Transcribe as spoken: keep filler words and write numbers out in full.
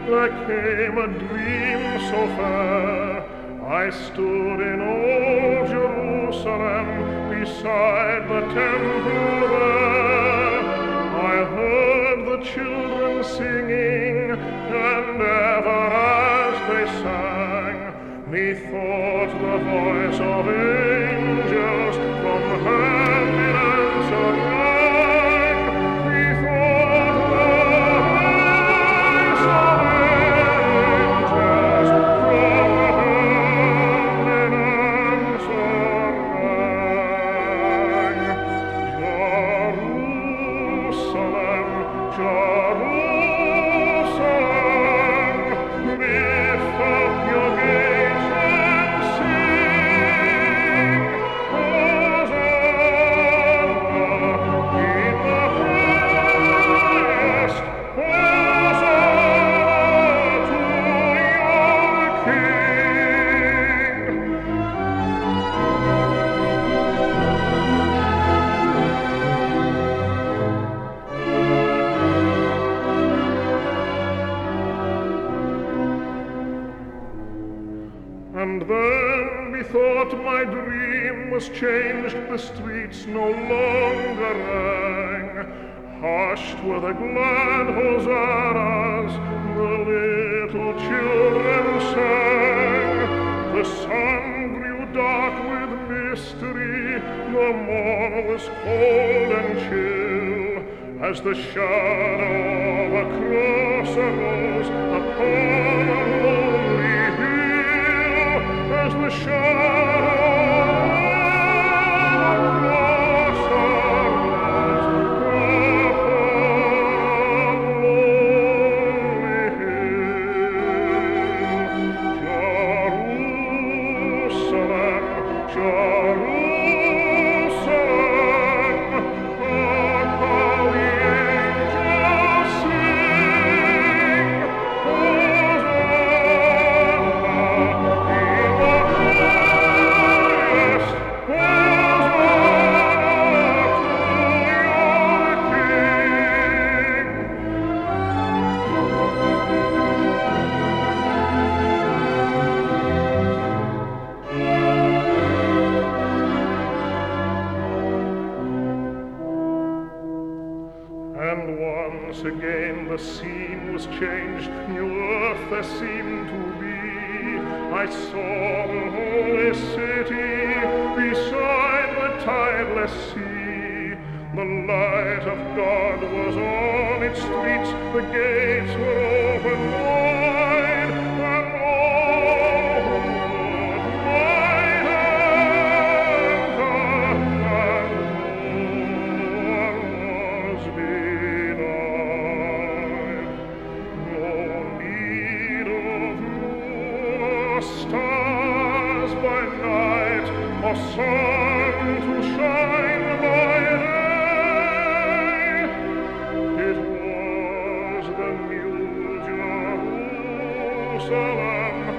there came a dream so fair. I stood in old Jerusalem beside the temple there. I heard the children singing, and ever as they sang, methought the voice of angels from heaven in answer rang. Methought the voice of angels from heaven in answer rang. Jerusalem, Jerusalem, lift up your gates and sing, Hosanna in the highest, Hosanna to your King. And then methought my dream was changed, the streets no longer rang. Hushed were the glad hosannas, the little children sang. The sun grew dark with mystery, the morn was cold and chill, as the shadow of a cross arose upon a lonely hill. As the shadow of a cross arose upon a lonely hill. Jerusalem, Jerusalem, hark how the angels sing, Hosanna in the highest, Hosanna to your King. And once again the scene was changed, new earth there seemed to be. I saw the holy city beside the tideless sea. The light of God was on its streets, the gates were open wide, and all who would might enter, and no one was denied. No need of moon or stars by night, or sun to shine by day. It was the new Jerusalem,